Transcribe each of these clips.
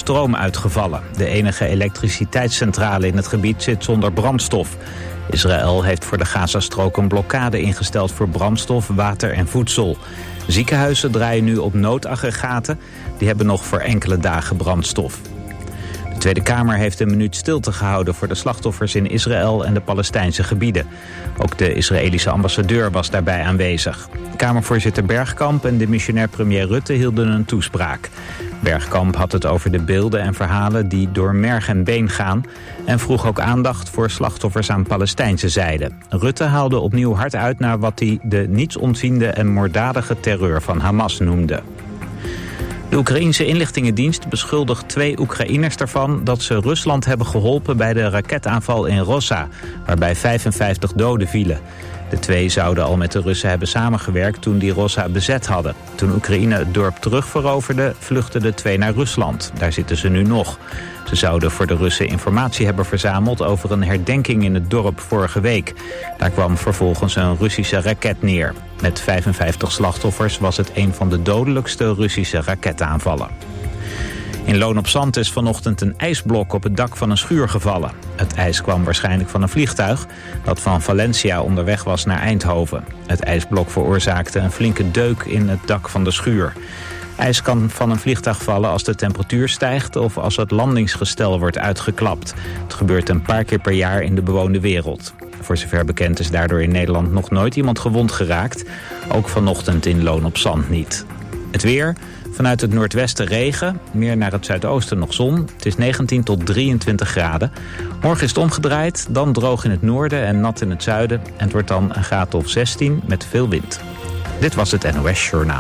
stroom uitgevallen. De enige elektriciteitscentrale in het gebied zit zonder brandstof. Israël heeft voor de Gazastrook een blokkade ingesteld voor brandstof, water en voedsel. Ziekenhuizen draaien nu op noodaggregaten. Die hebben nog voor enkele dagen brandstof. De Tweede Kamer heeft een minuut stilte gehouden voor de slachtoffers in Israël en de Palestijnse gebieden. Ook de Israëlische ambassadeur was daarbij aanwezig. Kamervoorzitter Bergkamp en de missionair premier Rutte hielden een toespraak. Bergkamp had het over de beelden en verhalen die door merg en been gaan en vroeg ook aandacht voor slachtoffers aan Palestijnse zijde. Rutte haalde opnieuw hard uit naar wat hij de nietsontziende en moorddadige terreur van Hamas noemde. De Oekraïense inlichtingendienst beschuldigt 2 Oekraïners ervan dat ze Rusland hebben geholpen bij de raketaanval in Rossa, waarbij 55 doden vielen. De 2 zouden al met de Russen hebben samengewerkt toen die Rossa bezet hadden. Toen Oekraïne het dorp terugveroverde, vluchtten de 2 naar Rusland. Daar zitten ze nu nog. Ze zouden voor de Russen informatie hebben verzameld over een herdenking in het dorp vorige week. Daar kwam vervolgens een Russische raket neer. Met 55 slachtoffers was het een van de dodelijkste Russische raketaanvallen. In Loon op Zand is vanochtend een ijsblok op het dak van een schuur gevallen. Het ijs kwam waarschijnlijk van een vliegtuig dat van Valencia onderweg was naar Eindhoven. Het ijsblok veroorzaakte een flinke deuk in het dak van de schuur. IJs kan van een vliegtuig vallen als de temperatuur stijgt of als het landingsgestel wordt uitgeklapt. Het gebeurt een paar keer per jaar in de bewoonde wereld. Voor zover bekend is daardoor in Nederland nog nooit iemand gewond geraakt. Ook vanochtend in Loon op Zand niet. Het weer. Vanuit het noordwesten regen, meer naar het zuidoosten nog zon. Het is 19 tot 23 graden. Morgen is het omgedraaid, dan droog in het noorden en nat in het zuiden. En het wordt dan een graad of 16 met veel wind. Dit was het NOS Journaal.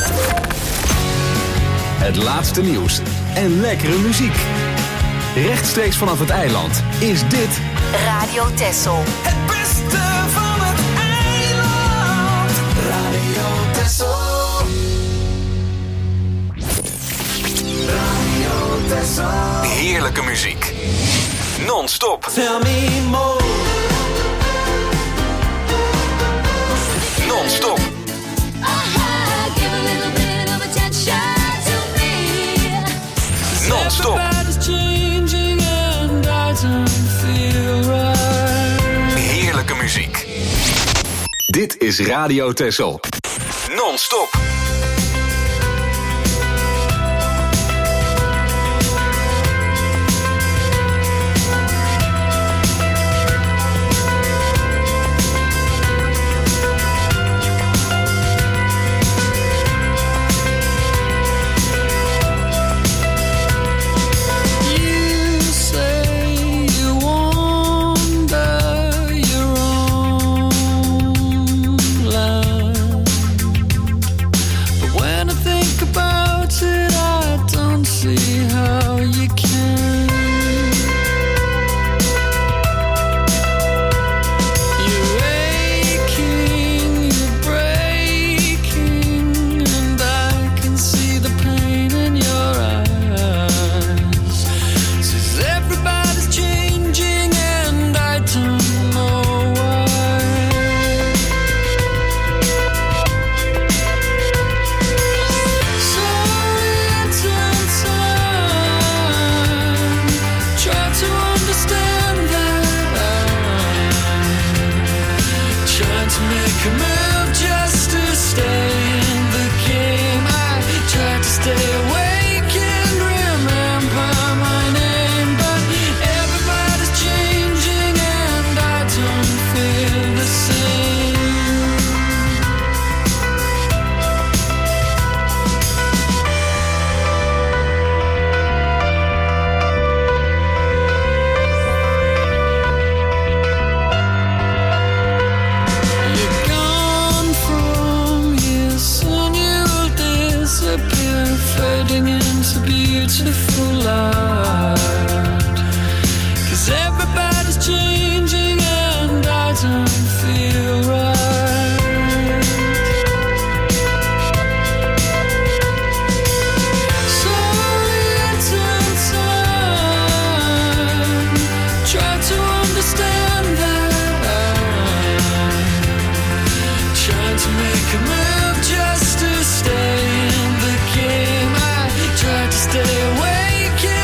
Het laatste nieuws en lekkere muziek. Rechtstreeks vanaf het eiland is dit Radio Texel. Het beste van het eiland. Radio Texel. heerlijke muziek. Non-stop. Tell me more. Non-stop. Give a little bit of attention to me. Non-stop. Everybody's changing and I don't feel right. Heerlijke muziek. Dit is Radio Texel. Non-stop. Stay in the game. I tried to stay awake.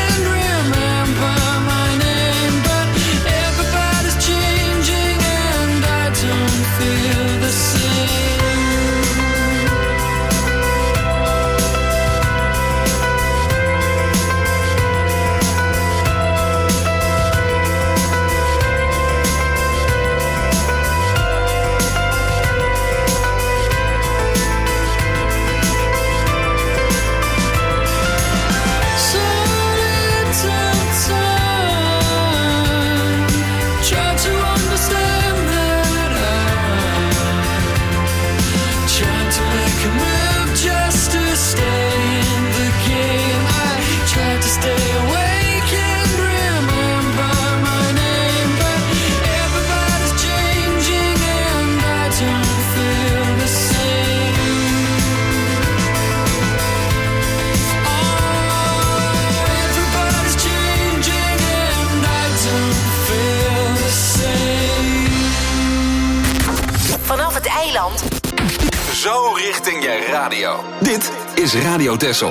eiland. Zo richting je radio. Dit is Radio Texel.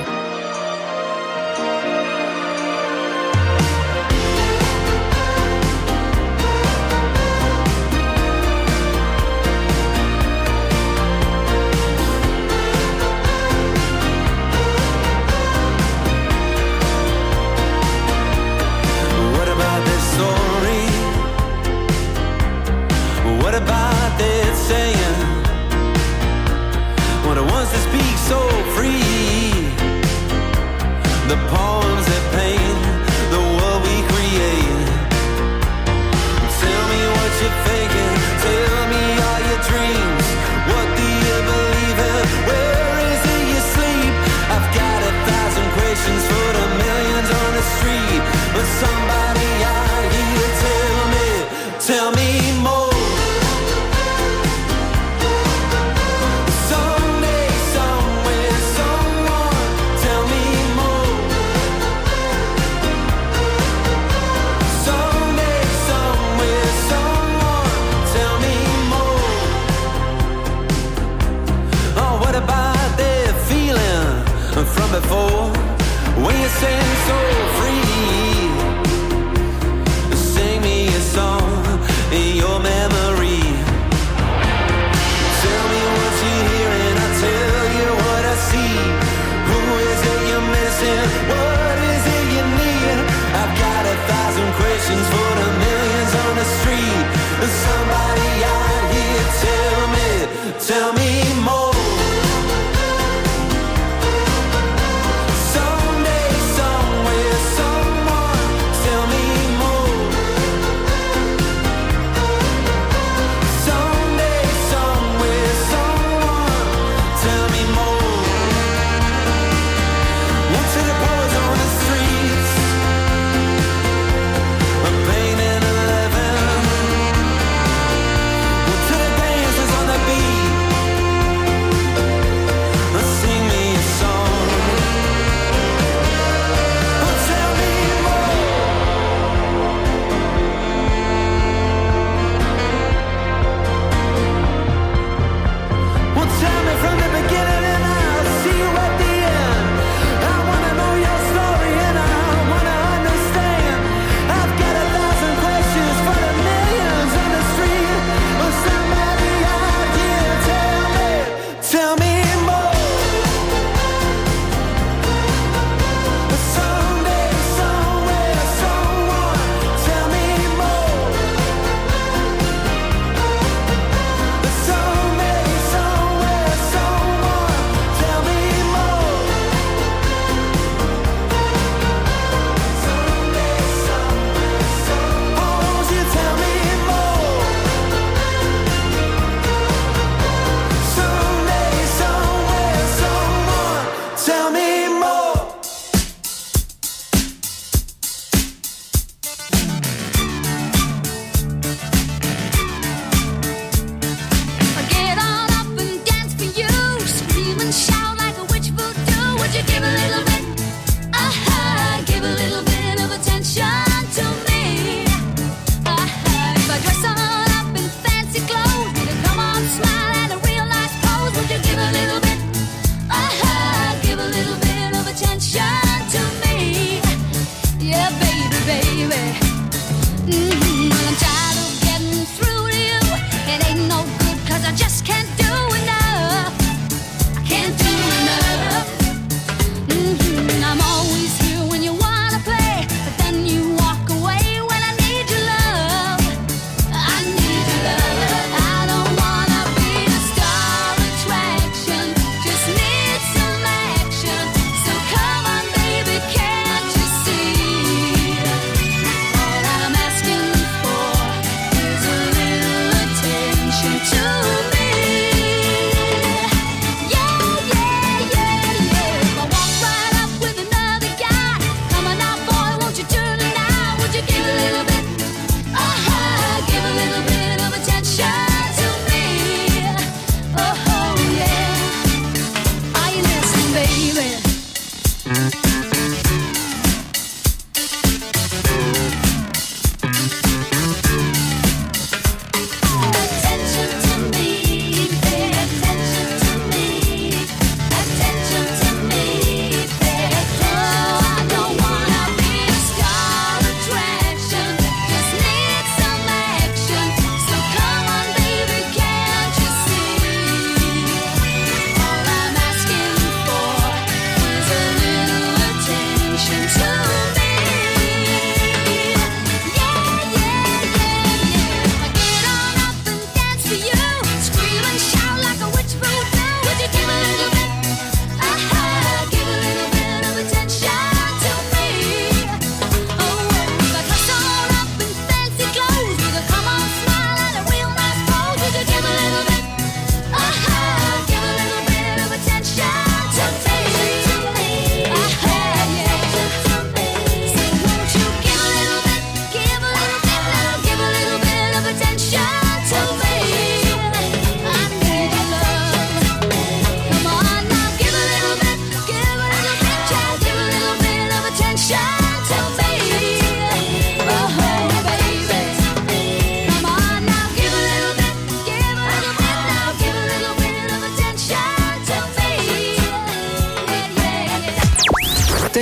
Before, when you sing so free, sing me a song in your memory. Tell me what you hear and I'll tell you what I see. Who is it you're missing? What is it you need? I've got 1,000 questions for the millions on the street. Somebody out here, tell me more.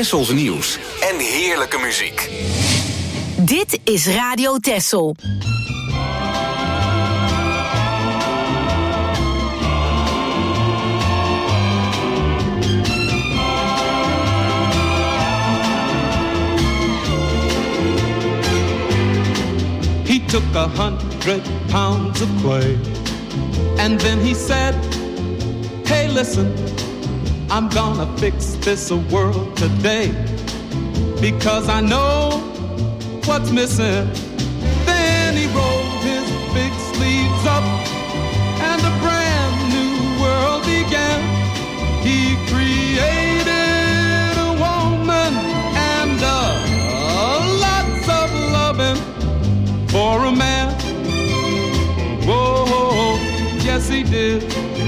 Tessels nieuws en heerlijke muziek. Dit is Radio Tessel. He took 100 pounds of clay, and then he said, hey, listen, I'm gonna fix this world today, because I know what's missing. Then he rolled his big sleeves up, and a brand new world began. He created a woman and lots of loving for a man. Whoa, yes he did.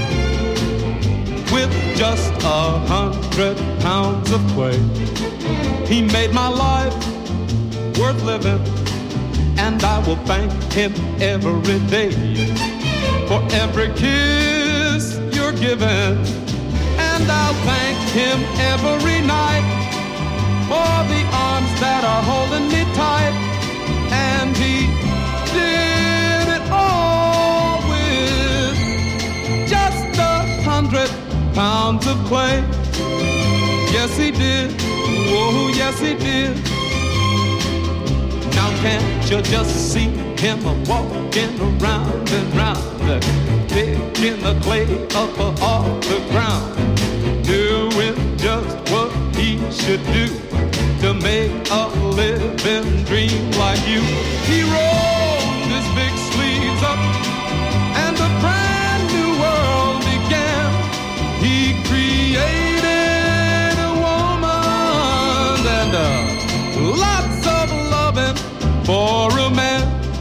With just 100 pounds of clay, he made my life worth living, and I will thank him every day for every kiss you're giving, and I'll thank him every night for the arms that are holding me tight. And he did it all with just 100 pounds of clay. Yes he did, oh yes he did. Now can't you just see him walking around and round, picking the clay up off the ground, doing just what he should do to make a living dream like you. He rolled his big sleeves up, and a brand new world began. He created a woman and lots of loving for a man.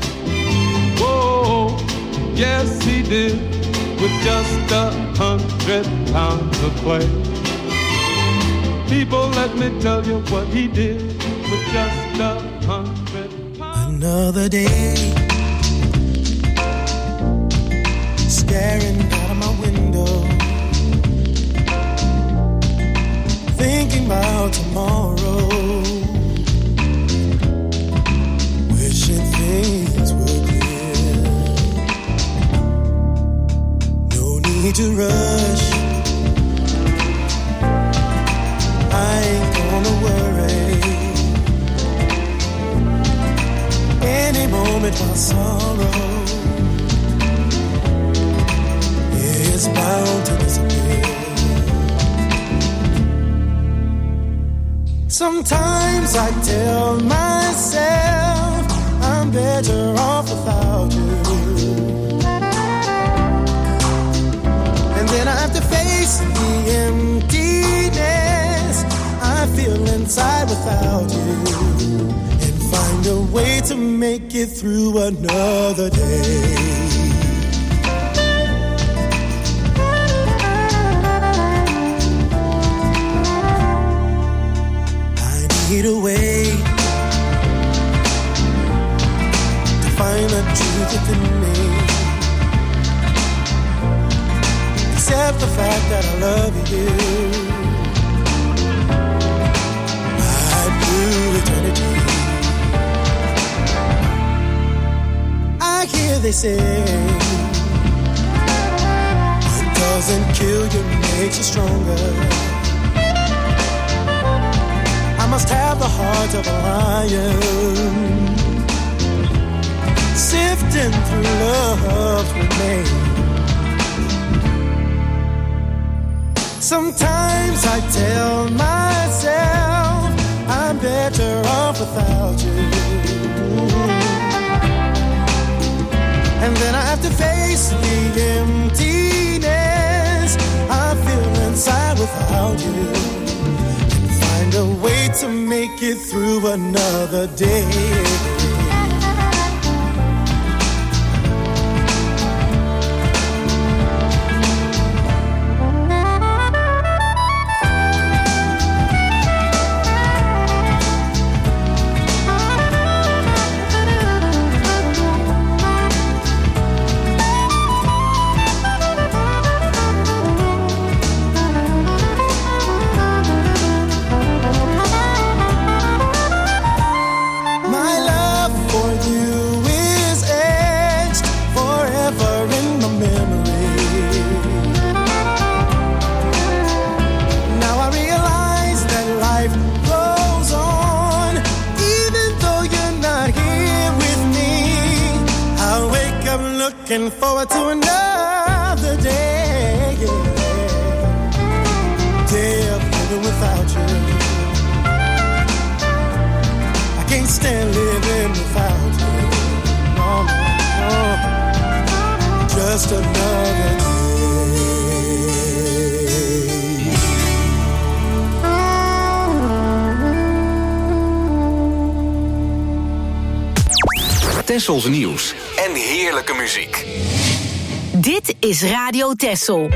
Whoa, yes he did, with just 100 pounds of clay. People, let me tell you what he did with just 100 pounds. Another day, staring out of my window, thinking about tomorrow, wishing things were clear. No need to rush, I ain't gonna worry. Any moment my sorrow is bound to disappear. Sometimes I tell myself I'm better off without you, and then I have to face the emptiness I feel inside without you, and find a way to make it through another day. I need a way to find the truth within me, accept the fact that I love you. Eternity. I hear they say what doesn't kill you makes you stronger. I must have the heart of a lion, sifting through love's remains. Sometimes I tell myself I'm better off without you, and then I have to face the emptiness I feel inside without you, and find a way to make it through another day. looking forward to another day. Day of living without you. I can't stand living without you. No, no, no. Just another day. Tessels nieuws en heerlijke muziek. Dit is Radio Tessel.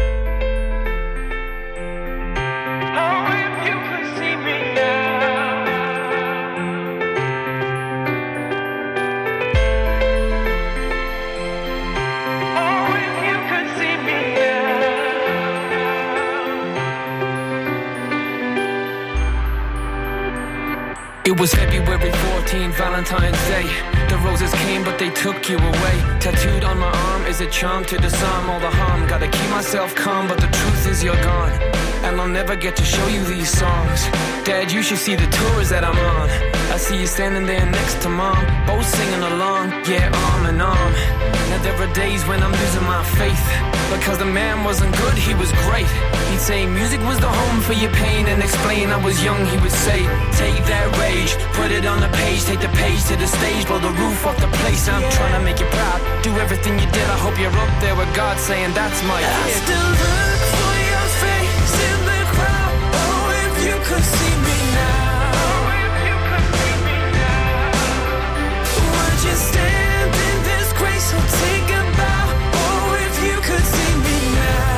It was February 14th, Valentine's Day. The roses came, but they took you away. Tattooed on my arm is a charm to disarm all the harm. Gotta keep myself calm, but the truth is you're gone. And I'll never get to show you these songs. Dad, you should see the tours that I'm on. I see you standing there next to Mom, both singing along, yeah, arm in arm. Now there are days when I'm losing my faith, because the man wasn't good, he was great. He'd say music was the home for your pain, and explain I was young, he would say, take that rage, put it on the page, take the page to the stage, blow the roof off the place. I'm trying to make you proud, do everything you did. I hope you're up there with God saying that's my kid. I still look for your face in the crowd. Oh, if you could see me now. Would you stand in disgrace or take a bow? Oh, if you could see me now.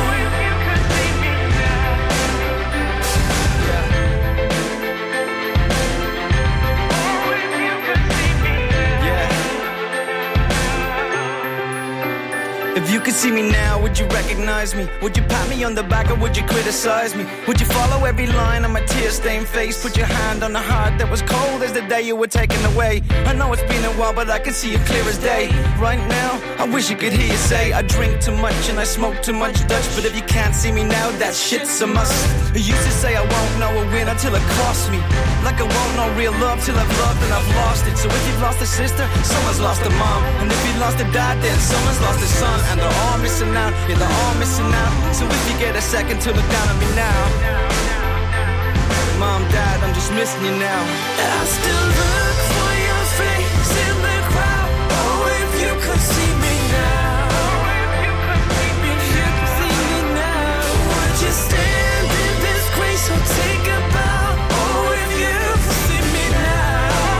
If you could see me now, would you recognize me? Would you pat me on the back or would you criticize me? Would you follow every line on my tear-stained face? Put your hand on the heart that was cold as the day you were taken away. I know it's been a while, but I can see it clear as day. Right now, I wish you could hear you say I drink too much and I smoke too much Dutch. But if you can't see me now, that shit's a must. You used to say I won't know a winner till it costs me. Like I won't know real love till I've loved and I've lost it. So if you've lost a sister, someone's lost a mom. And if you lost a dad, then someone's lost a son. And they're all missing out, yeah, they're all missing out. So if you get a second to look down at me now, Mom, Dad, I'm just missing you now. I still look for your face in the crowd. Oh, if you could see me now. If you could see me now. Would you stand in disgrace or take a bow? Oh, if you could see me now.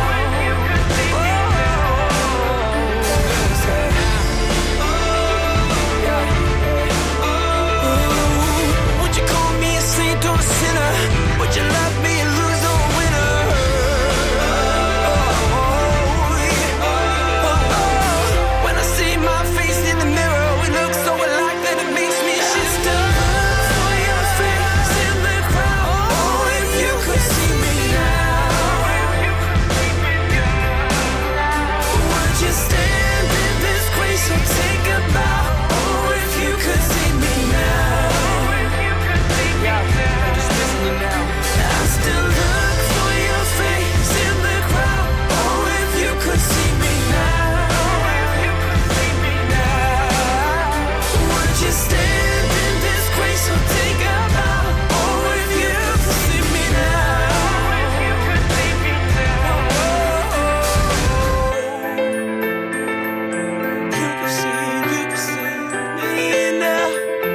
Would you call me a saint or a sinner? Would you love me and lose or a winner? When I see my face in the mirror, it looks so alike that it makes me shift. Look for your face in the crowd. Oh, if you could see me now. Would you stand in disgrace or take a bow? Oh, if you could see me now. I'm just missing you now. I still look for your face in the crowd. Oh, if you could see me now. Would you stand in disgrace or take a bow? Oh, if you could see me now. You could see me now.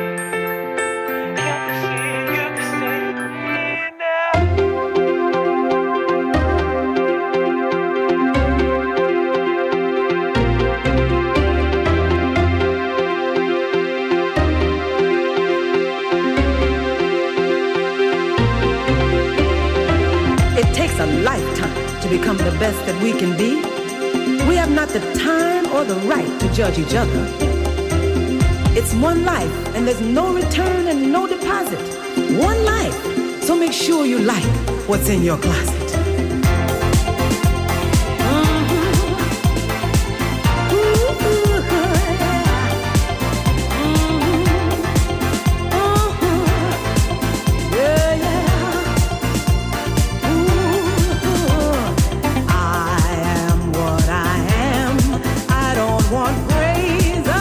It takes a lifetime to become the best that we can be. We have not the time or the right to judge each other. It's one life, and there's no return and no deposit. One life, so make sure you like what's in your closet. I am what I am. I don't want praise.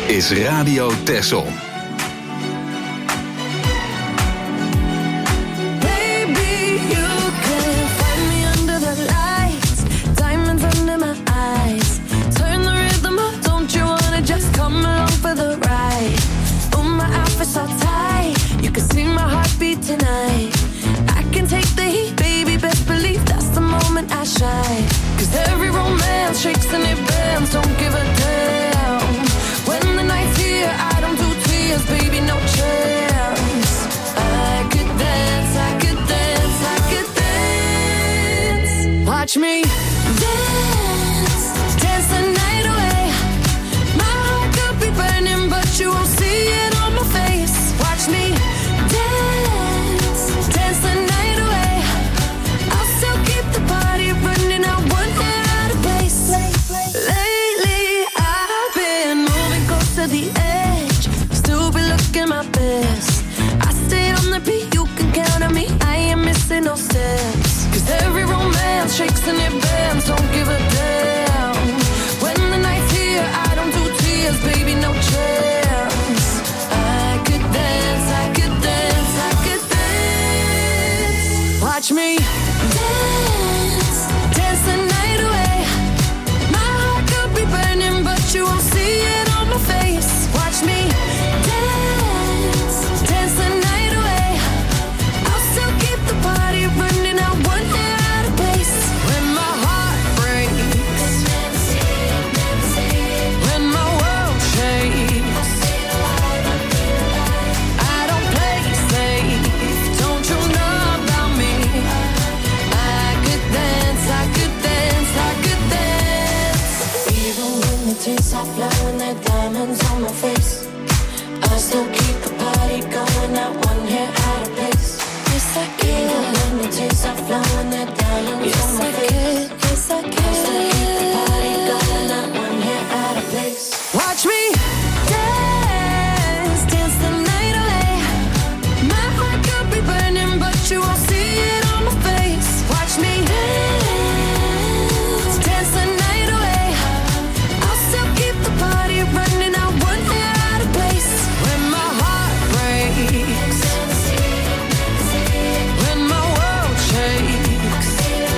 is Radio Texel. Baby, you can find me under the lights, diamonds under my eyes. Turn the rhythm up, don't you wanna just come along for the ride? Oh, my outfit's all tight, you can see my heartbeat tonight. I can take the heat, baby, best believe that's the moment I shine. 'Cause every romance shakes and it bends, don't give a damn. When the night's here, I don't do tears, baby, no chance. I could dance, I could dance, I could dance. Watch me dance, dance the night away. My heart could be burning, but you won't see it on my face. Watch me dance, dance the night away. I'll still keep the party running, I won't get out of place. Lately, I've been moving close to the edge, still be looking my best. I stay on the beat, you can count on me, I ain't missing no steps. 'Cause every romance shakes and it bends, don't give a damn. When the night's here, I don't do tears, baby, no chance. I could dance, I could dance, I could dance. Watch me dance, dance the night away. My heart could be burning, but you won't see it on my face. Watch me dance, dance the night away. I'll still keep the party running, I won't get out of place. When my heart breaks, when my world shakes, I don't play safe, don't you know about me? I could dance, I could dance, I could dance. Even when the tears are flowing, they're diamonds on my face, I still keep the party going, not one hair out of place. Yes, I can. Even when the tears are flowing, they're diamonds on my face. Yes, I can. I still keep the party going, not one hair out of place. Watch me dance, dance the night away. My heart could be burning, but you won't see it on my face. Watch me dance, dance the night away. I'll still keep the party running, I won't get out of place. When my heart breaks, when my world shakes,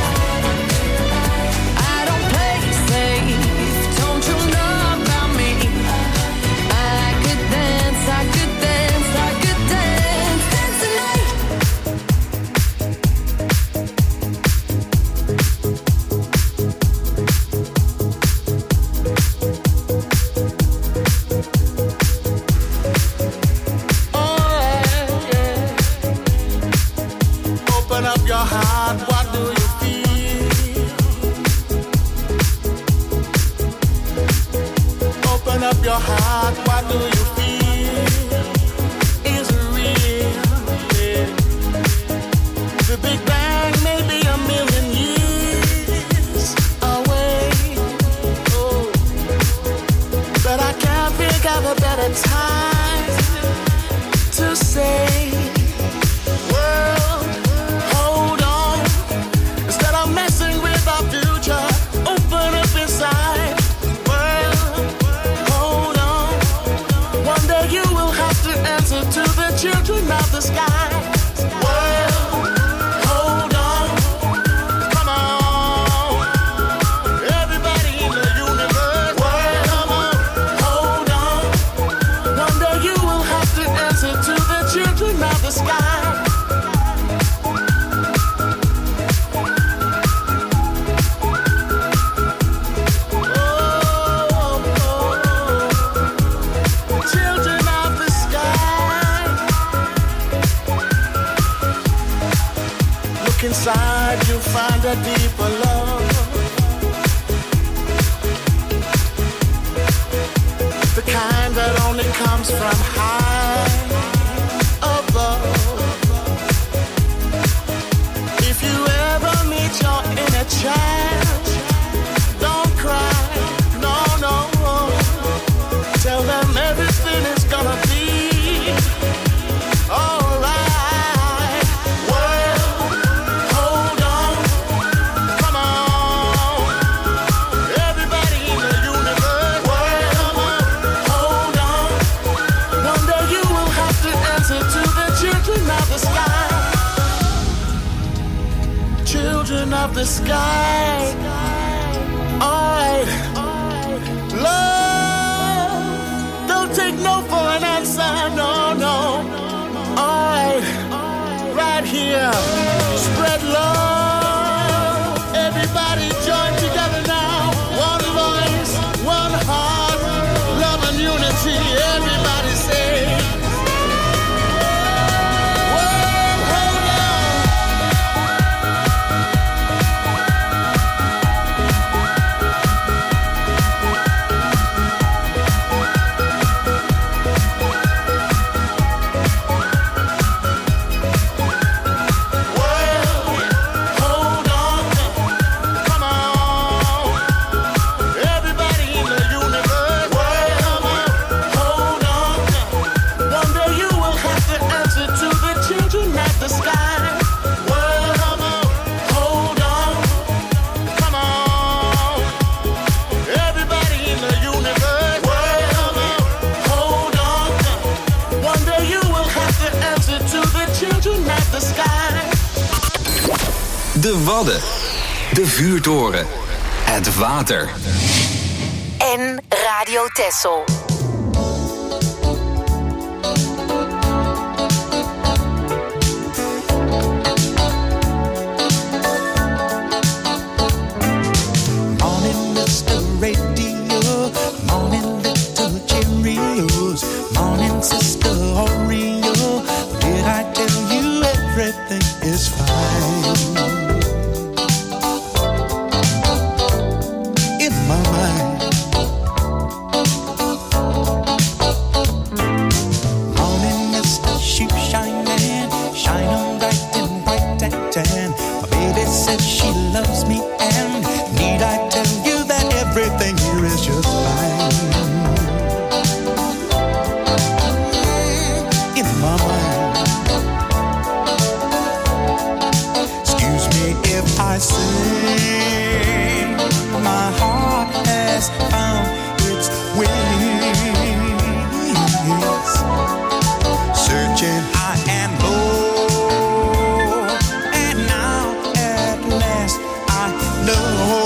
I don't play safe, don't you know about me? I could dance, I could dance, I could dance, dance the night. Open up your heart, what do you feel? Open up your heart, what do you feel? Is it real? Yeah. The Big Bang may be a million years away. Oh, but I can't think of a better time to say, world, hold on. Instead of messing with our future, open up inside. World, hold on. One day you will have to answer to the children of the sky. World, hold on. Come on. Everybody in the universe. World, come on. Hold on. One day you will have to answer to the children of the sky. Children of the sky. Look inside, you'll find a deeper love. The kind that only comes from high above. If you ever meet your inner child, don't cry, no, no. Tell them everything is gonna be alright. World, hold on. Come De Wadden. De vuurtoren. Het water. En Radio Texel. Morning, Mr. Radio. Morning, little Cheerios. Morning, Sister Oreo. Did I tell you everything is fine? In my mind. Morning, Mr. Shoe Shining. Shine on bright and bright and tan. My baby says she loves me, and need I tell you that everything here is just fine? In my mind. Excuse me if I say my heart has found its wings, searching high and low, and now at last I know.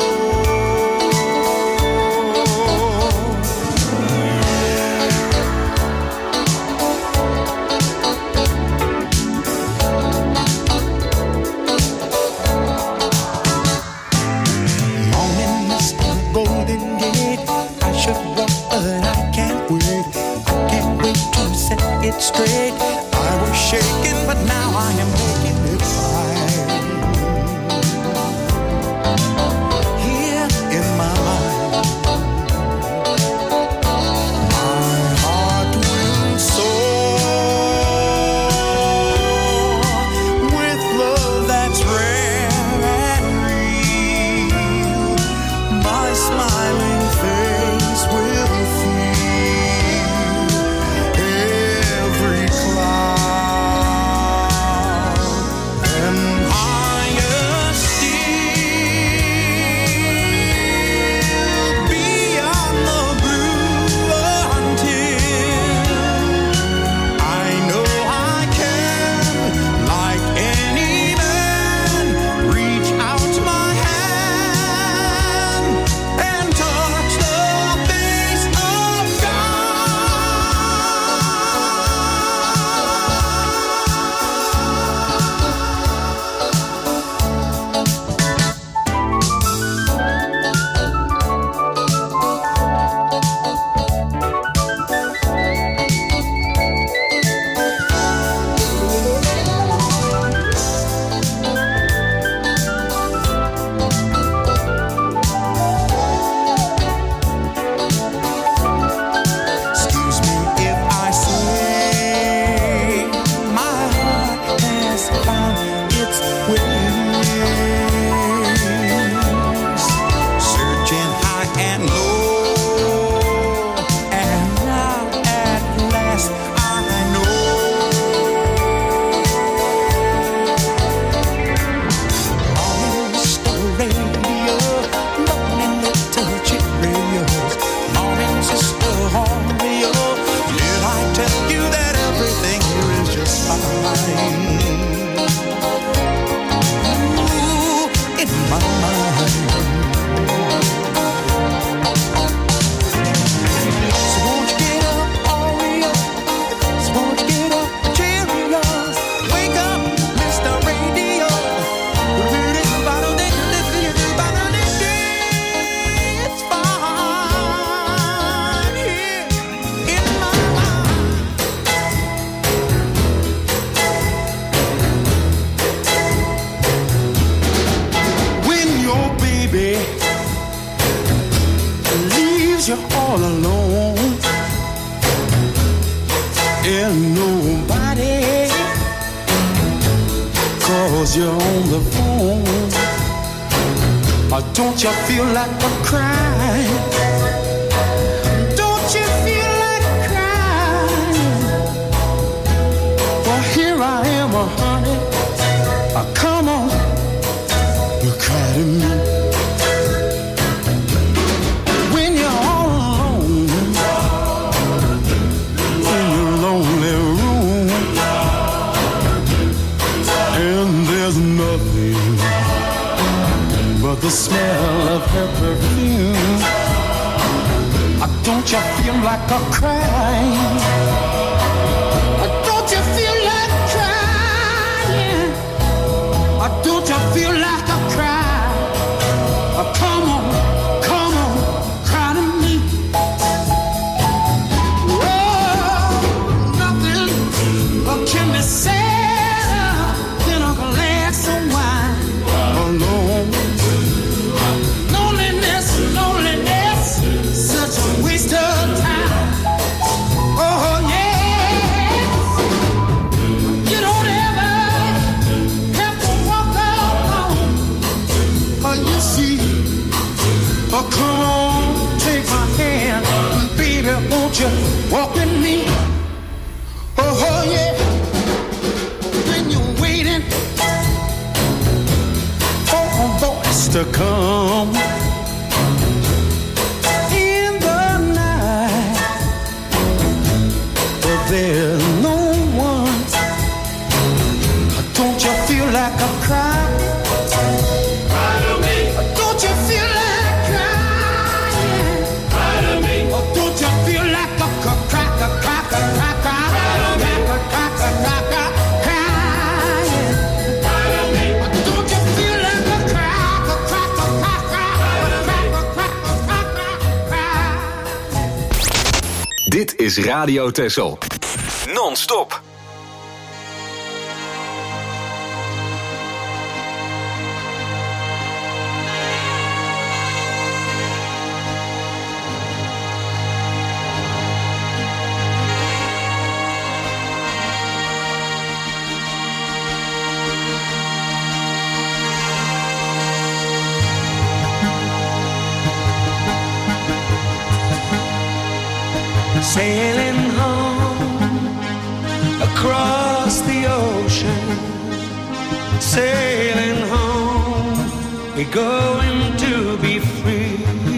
Morning, Mr. Golden Gate. I should walk, but I can't wait. I can't wait to set it straight. I was shaking, but now I am making it fine. Here in my mind, my heart will soar with love that's rare and real. My smiling face will feel every cloud, and higher still beyond the blue, until I know I can, like any man, reach out my hand and touch the face of Excuse me if I say my heart has found its wings, searching high and low, and now at last I know. Morning, Mr. Radio. Morning, little Cheerios. Morning, Sister Oreo. Did I tell you that everything here is just fine? Ooh, in my mind. So won't you get up, Oreo? So won't you get up, Cheerios? Wake up, Mr. Radio. It's fine here in my mind. When your baby leaves you all alone and nobody calls you on the phone, or don't you feel like a crying? Don't you feel like crying? Well, here I am, honey. Come on, you cry to me. When you're all alone in your lonely room, and there's nothing smell of her perfume. Don't you feel like a crying? Don't you feel like crying? Don't you feel like a cry? Come on, cry to me. Oh, nothing can be sadder than a glass of wine alone. Loneliness, such a waste of time. Oh yeah, you don't ever have to walk alone. Oh, you see, oh come on, take my hand, baby, won't you walk with me? Oh yeah, when you're waiting for a voice to come. There's no one. Don't you feel like a cry? Cry to me. Don't you feel like crying? Cry to me. Don't you feel like a cry? Dit is Radio Texel. Non-stop. Sailing home across the ocean, sailing home, we're going to be free.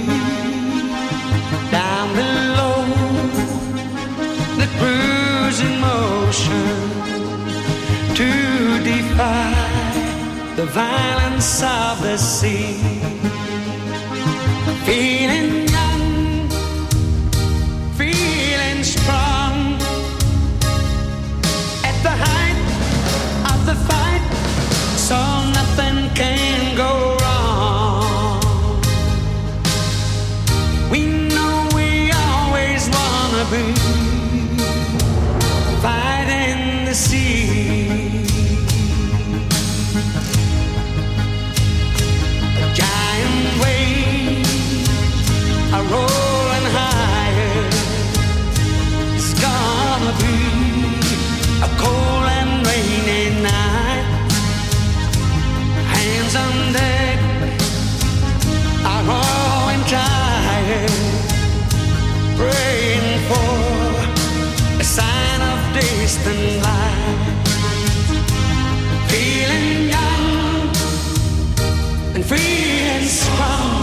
Down below, the cruise in motion, to defy the violence of the sea. Feeling young, feeling strong, at the height of the fight, so nothing can go wrong. We know we always wanna be fighting the sea. A giant wave are rolling higher. It's gonna be a cold and rainy night. Hands on deck are rowing tired, praying for a sign of distant light. Feeling young and free and strong.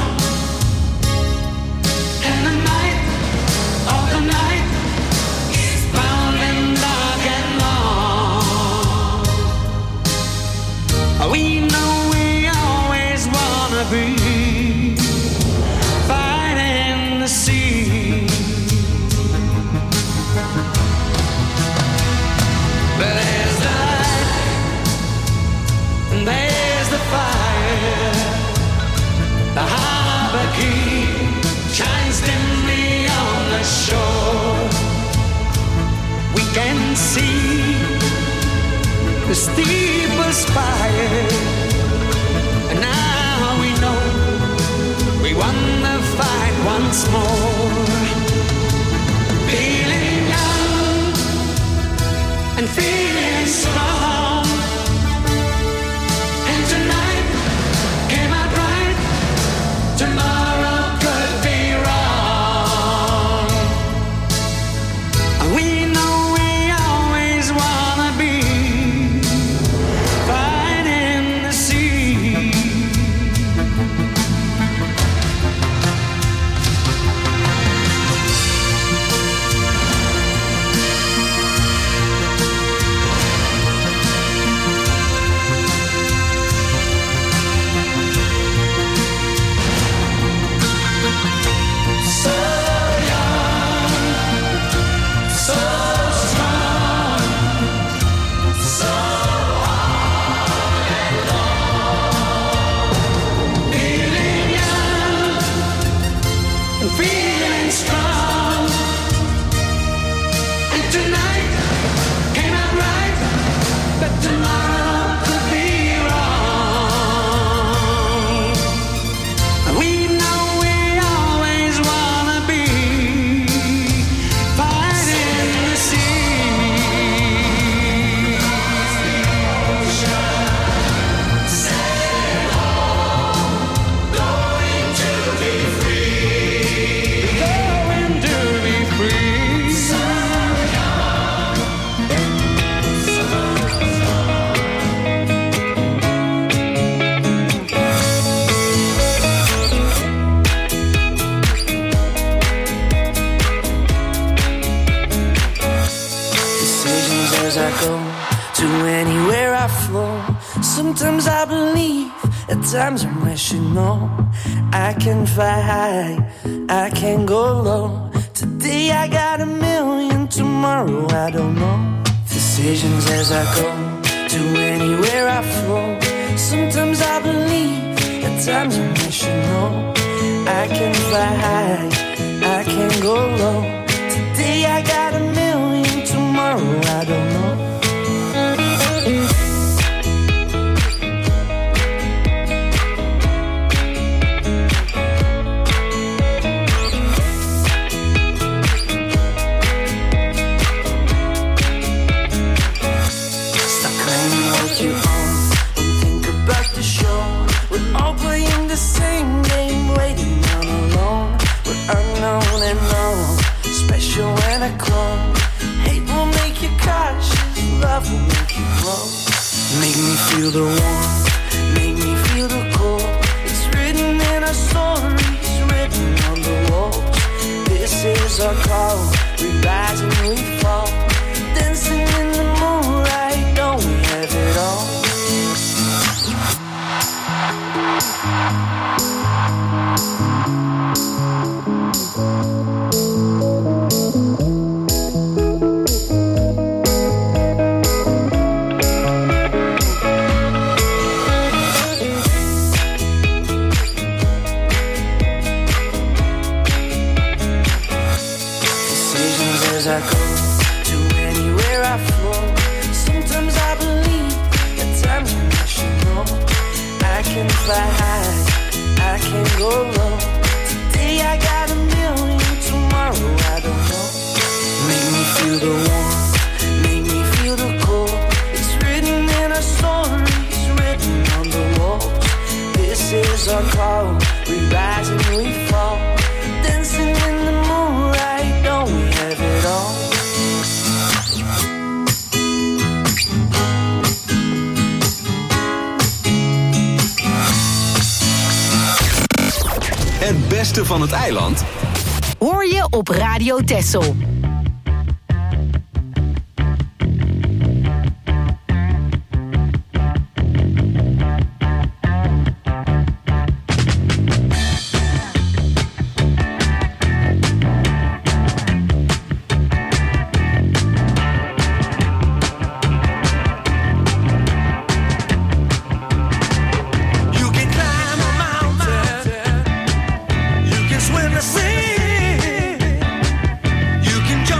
And the night of the night is bound and dark and long. We know we always wanna be fighting the sea. But there's the light and there's the fire. The harbor key shines dimly on the shore. We can see the steeple spire, and now we know we won the fight once more. Feeling young and feeling strong, and tonight came out right. Tomorrow could be wrong. We know we always wanna be fighting the sea. Sometimes I believe, at times I'm rational. I can fly high, I can go low. Today I got a million, tomorrow I don't know. Decisions as I go, to anywhere I flow. Sometimes I believe, at times I'm rational. I can fly high, I can go low. Today I got a million, tomorrow I don't know. When I clone, hate will make you cautious, love will make you grow. Make me feel the warmth, make me feel the cold. It's written in our stories, written on the walls. This is our call, we rise and we fall. Dancing in the moonlight, don't we have it all? As I go to anywhere I flow. Sometimes I believe, at times I'm rational. I can fly high, I can go low. Today I got a million, tomorrow I don't know. Make me feel the warmth, make me feel the cold. It's written in our stories, written on the walls. This is our call, we rise and we fall. Dancing in the moonlight, don't we have it all? Het beste van het eiland hoor je op Radio Texel. Swim the sea. You can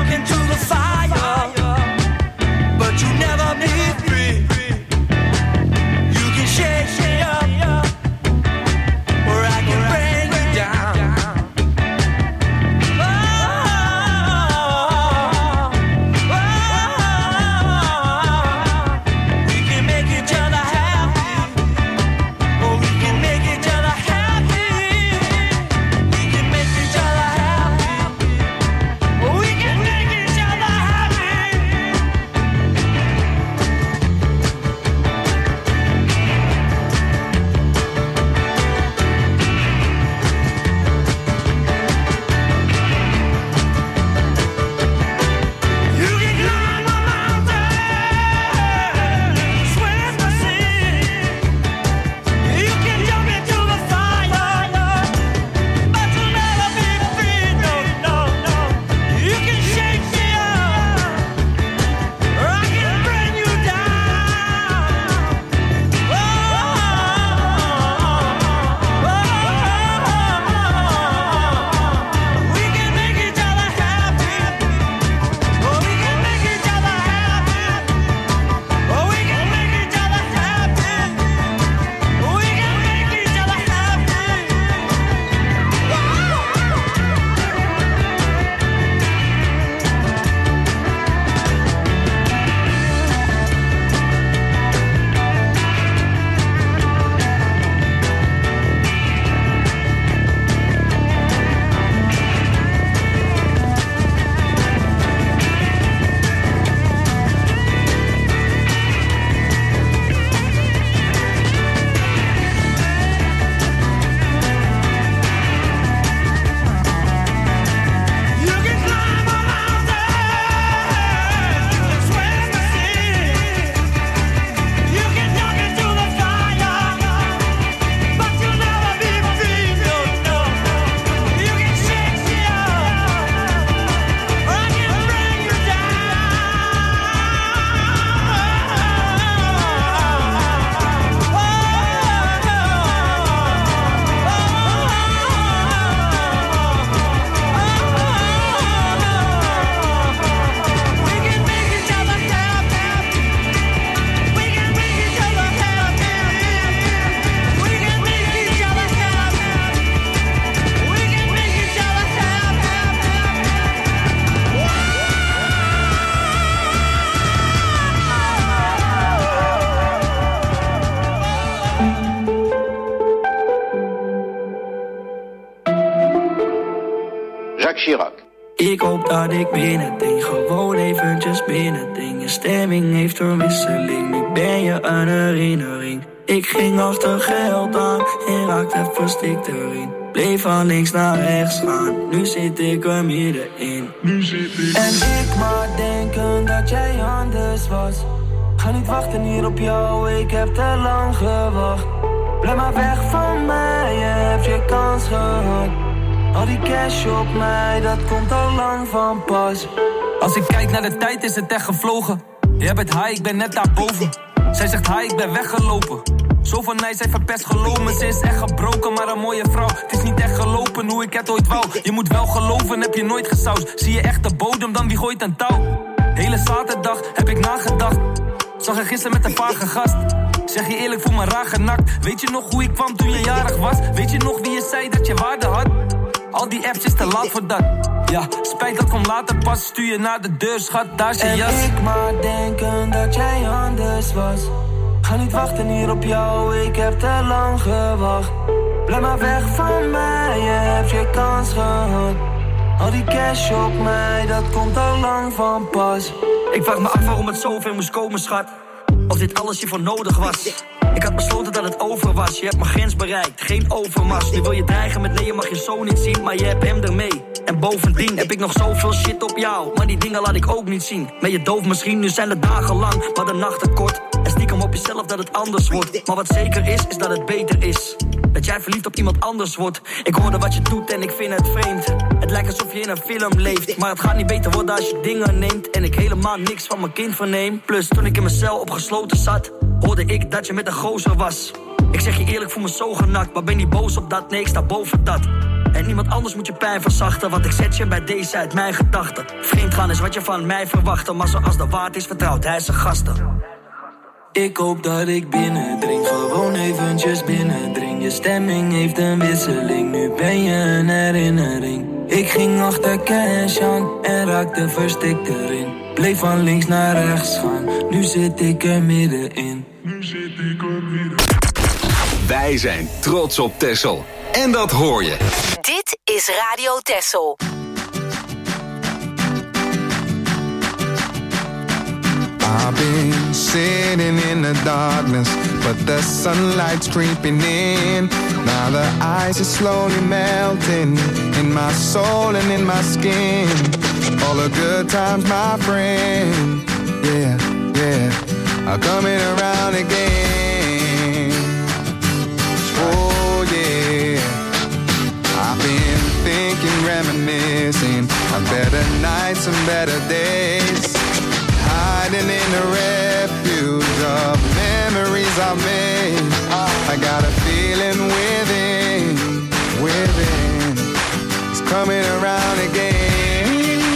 Jacques Chirac. Ik hoop dat ik binnendring, gewoon eventjes binnendring. Je stemming heeft een wisseling, nu ben je een herinnering. Ik ging achter geld aan en raakte verstikt erin. Bleef van links naar rechts gaan, nu zit ik er middenin. En ik maar denken dat jij anders was. Ga niet wachten hier op jou, ik heb te lang gewacht. Blijf maar weg van mij, je hebt je kans gehad. Al die cash op mij, dat komt al lang van pas. Als ik kijk naar de tijd is het echt gevlogen. Jij bent high, ik ben net daarboven. Zij zegt hi, ik ben weggelopen. Zo van mij, zij verpest geloven. Ze is echt gebroken, maar een mooie vrouw. Het is niet echt gelopen hoe ik het ooit wou. Je moet wel geloven, heb je nooit gesausd. Zie je echt de bodem, dan wie gooit een touw? Hele zaterdag heb ik nagedacht. Zag je gisteren met een vage gast. Zeg je eerlijk, voel me raar genakt. Weet je nog hoe ik kwam toen je jarig was? Weet je nog wie je zei dat je waarde had? Al die apps is te laat voor dat. Ja, spijt dat komt later pas. Stuur je naar de deur, schat, daar is je jas. En ik maar denken dat jij anders was. Ga niet wachten hier op jou, ik heb te lang gewacht. Blijf maar weg van mij, je hebt je kans gehad. Al die cash op mij, dat komt al lang van pas. Ik vraag me af waarom het zoveel moest komen, schat. Of dit alles hiervoor nodig was. Ik had besloten dat het over was. Je hebt mijn grens bereikt, geen overmars. Nu wil je dreigen met nee, je mag je zo niet zien. Maar je hebt hem ermee. En bovendien heb ik nog zoveel shit op jou. Maar die dingen laat ik ook niet zien. Ben je doof misschien, nu zijn de dagen lang, maar de nachten kort. En stiekem op jezelf dat het anders wordt. Maar wat zeker is dat het beter is. Dat jij verliefd op iemand anders wordt. Ik hoorde wat je doet en ik vind het vreemd. Het lijkt alsof je in een film leeft. Maar het gaat niet beter worden als je dingen neemt. En ik helemaal niks van mijn kind verneem. Plus toen ik in mijn cel opgesloten zat, hoorde ik dat je met een gozer was. Ik zeg je eerlijk, voel me zo genakt. Maar ben niet boos op dat, nee ik sta boven dat. En niemand anders moet je pijn verzachten. Want ik zet je bij deze uit mijn gedachten. Vreemd gaan is wat je van mij verwachtte. Maar zoals de waard is vertrouwd hij zijn gasten. Ik hoop dat ik binnendring, gewoon eventjes binnendring. Je stemming heeft een wisseling, nu ben je een herinnering. Ik ging achter cash aan en raakte verstikt erin. Bleef van links naar rechts gaan, nu zit ik er middenin. Wij zijn trots op Texel. En dat hoor je. Dit is Radio Texel. I've been sitting in the darkness, but the sunlight's creeping in. Now the ice is slowly melting in my soul and in my skin. All the good times, my friend, yeah, yeah, are coming around again. Oh yeah, I've been thinking, reminiscing on better nights and better days. Hiding in the refuge of memories I've made. I got a feeling within, it's coming around again.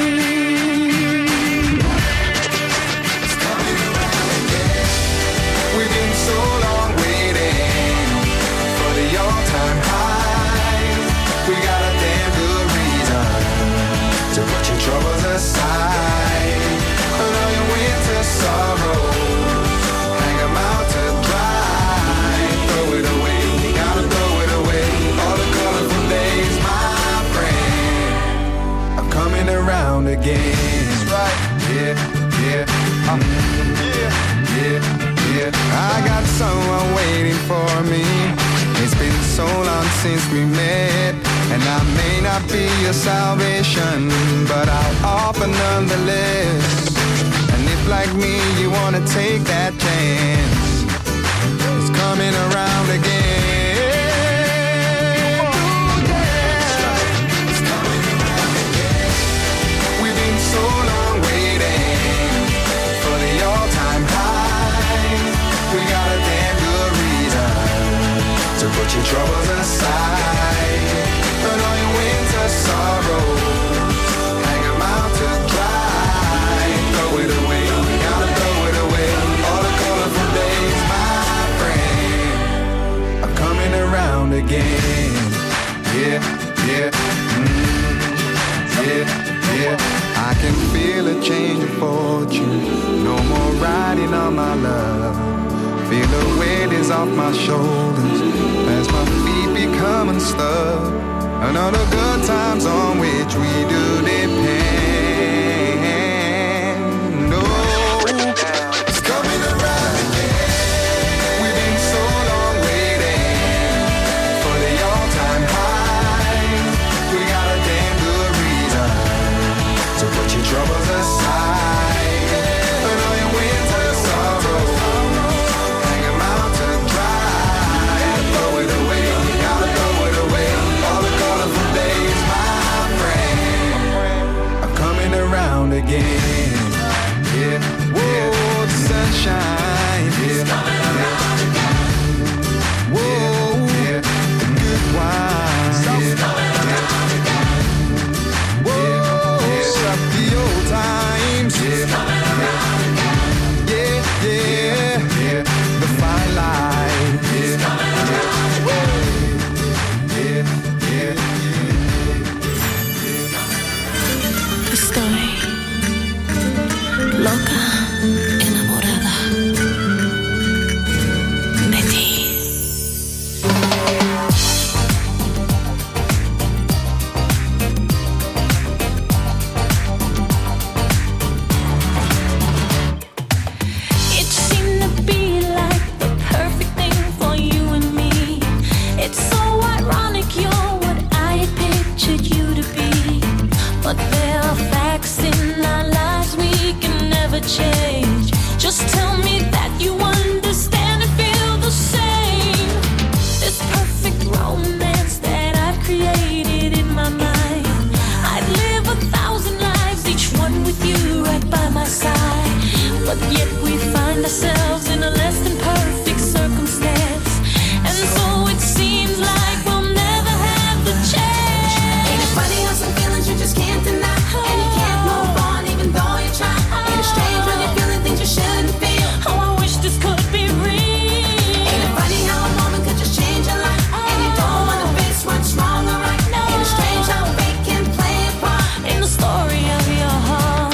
It's coming around again. We've been so long waiting for the all-time high. We got a damn good reason to put your troubles aside. All your winter sorrows, hang 'em out to dry. Throw it away, you gotta throw it away. All the colorful days, my friend, are coming around again. That's right, yeah, yeah, yeah, yeah, yeah. I got someone waiting for me. It's been so long since we met, and I may not be your salvation, but I'll offer nonetheless. Like me, you wanna take that chance. It's coming around again. Ooh, yeah. It's coming around again. We've been so long waiting for the all-time high. We got a damn good reason to put your troubles aside. Put all your winter sorrows, hang 'em out to dry. Throw it away. Around again, yeah, yeah, yeah, yeah. I can feel a change of fortune. No more riding on my love. Feel the weight is off my shoulders as my feet become unstuck. Another good times on with which we do depend. Oh, it's coming around again. We've been so long waiting for the all-time high. We got a damn good reason to put your troubles aside. And all your winter sorrows, hang 'em out to dry. Throw it away, you gotta throw it away. All the colorful days, my friend, are coming around again. Yeah, whoa, the sunshine, yeah, coming around again. Whoa, yeah, the good wine, yeah, coming around again. Whoa, stop the old times, yeah, coming around again. Yeah, yeah, yeah, the fine line, yeah, coming around again. Yeah, yeah, Estoy loca, enamorada de ti. It seemed to be like the perfect thing for you and me. It's so ironic you're what I had pictured you to be. But there are facts in our lives we can never change. Just tell me that you understand and feel the same. This perfect romance that I've created in my mind, I'd live 1,000 lives, each one with you right by my side. But yet we find ourselves in a less than perfect circumstance. And so it seems like we'll never have the chance. Ain't it funny how some feelings you just can't deny, and you can't move on even though you try. Ain't it strange when you're feeling things you shouldn't feel? Oh, I wish this could be real. Ain't it funny how a moment could just change your life, and you don't wanna face what's wrong or right? Ain't it strange how fate can play a part In the story of your heart,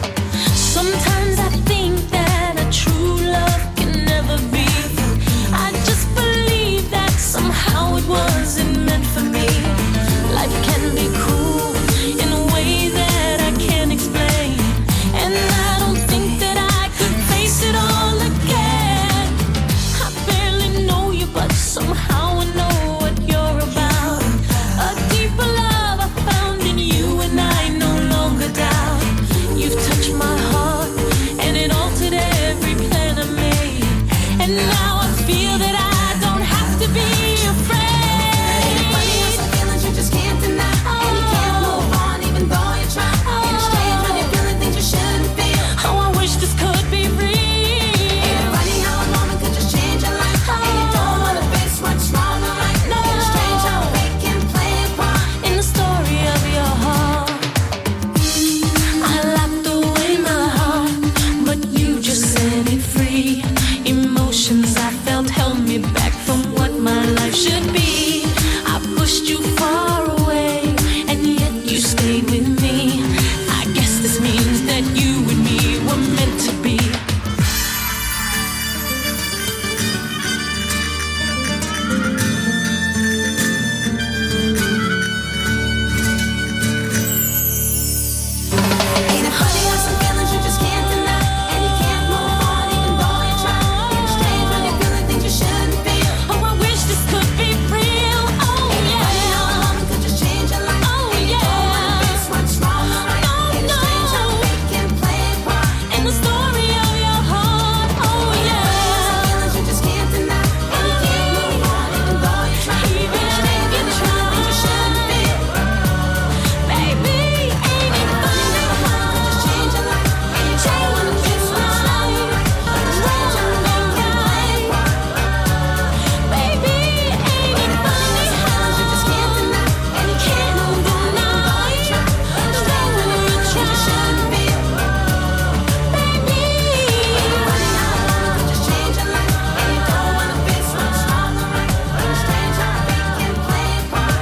sometimes I think that a true love can never be. I just believe that somehow it wasn't meant for me. Life can be cruel in a way that I can't explain, and I don't think that I could face it all again. I barely know you, but somehow I know what you're about. A deeper love I found in you, and I no longer doubt. You've touched my heart, and it altered every plan I made. And now I feel that I don't have to be afraid. Ain't it funny how some feelings you just can't deny, and you can't move on even though you try. Ain't it strange when you're feeling things you shouldn't feel? Oh, I wish this could be real. Ain't it funny how a moment could just change your life, and you don't wanna face what's wrong or right? Ain't it strange how fate can play a part In the story of your heart, I locked away my heart, but you just set it free. Emotions I felt held me back from what my life should be. I pushed you far away, and yet you stayed with me. I guess this means that you and me were meant to be. Ain't it funny how some feelings you just can't deny, and you can't move on even though you try. Ain't it strange when you're feeling things you shouldn't feel? Oh, I wish this could be real. Oh, Ain't it funny how a yeah. moment could just change your life, Oh, and you don't wanna yeah. face what's wrong or right? Ain't it strange how fate can play a part In the story of your heart, oh Some yeah. feelings you just can't deny, and you can't move on even though you try. Even Ain't it strange if when you you're feeling things you shouldn't feel? Baby, ain't it funny Just change your life, and you don't wanna face what's wrong or right? Ain't it strange how fate can play a part Baby, ain't it funny how you just can't deny, and you can't move on even though you try. Ain't it strange when you're feeling things you shouldn't feel? baby, Ain't it funny how a moment could just change your life, and you don't wanna face what's wrong or right? Ain't it strange how fate can play a part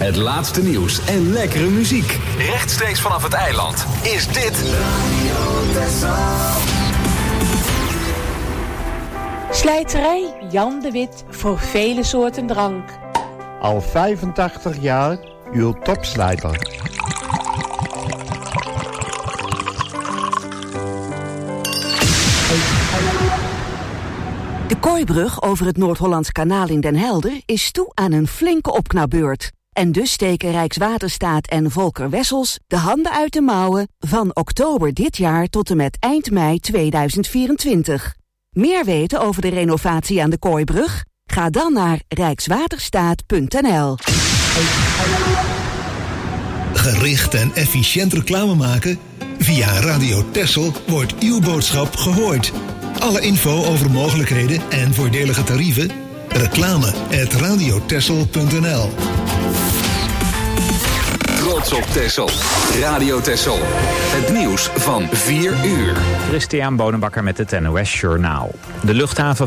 Het laatste nieuws en lekkere muziek. Rechtstreeks vanaf het eiland is dit Radio Texel. Slijterij Jan de Wit voor vele soorten drank. Al 85 jaar uw topslijter. De Kooibrug over het Noord-Hollands Kanaal in Den Helder is toe aan een flinke opknapbeurt. En dus steken Rijkswaterstaat en Volker Wessels de handen uit de mouwen van oktober dit jaar tot en met eind mei 2024. Meer weten over de renovatie aan de Kooibrug? Ga dan naar rijkswaterstaat.nl. Gericht en efficiënt reclame maken? Via Radio Texel wordt uw boodschap gehoord. Alle info over mogelijkheden en voordelige tarieven? reclame@radiotexel.nl. Trots op Texel. Radio Texel. Het nieuws van 4 uur. Christian Bonenbakker met het NOS Journaal. De luchthaven